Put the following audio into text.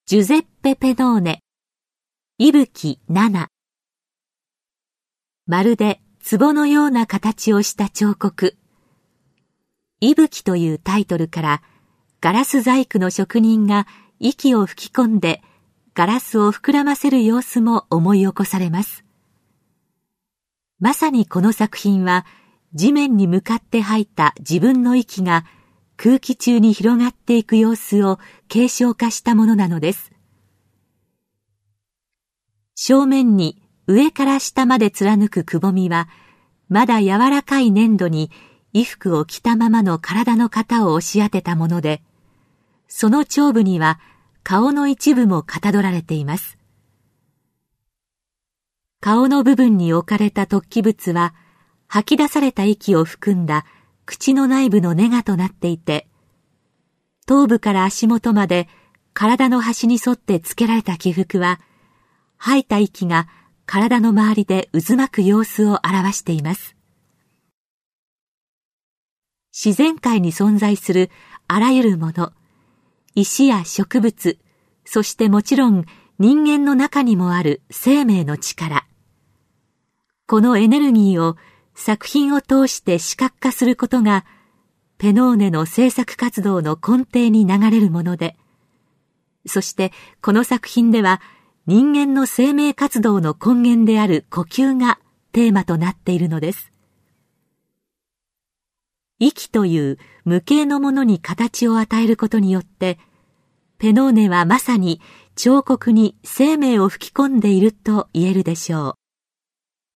ジュゼッペ・ペノーネ、息吹7。まるで壺のような形をした彫刻。息吹というタイトルから、ガラス細工の職人が息を吹き込んで、ガラスを膨らませる様子も思い起こされます。まさにこの作品は、地面に向かって吐いた自分の息が空気中に広がっていく様子を形象化したものなのです。正面に上から下まで貫くくぼみは、まだ柔らかい粘土に衣服を着たままの体の型を押し当てたもので、その頂部には顔の一部もかたどられています。顔の部分に置かれた突起物は、吐き出された息を含んだ口の内部のネガとなっていて、頭部から足元まで体の端に沿ってつけられた起伏は、吐いた息が体の周りで渦巻く様子を表しています。自然界に存在するあらゆるもの、石や植物、そしてもちろん人間の中にもある生命の力。このエネルギーを作品を通して視覚化することが、ペノーネの制作活動の根底に流れるもので、そしてこの作品では人間の生命活動の根源である呼吸がテーマとなっているのです。息という無形のものに形を与えることによって、ペノーネはまさに彫刻に生命を吹き込んでいると言えるでしょう。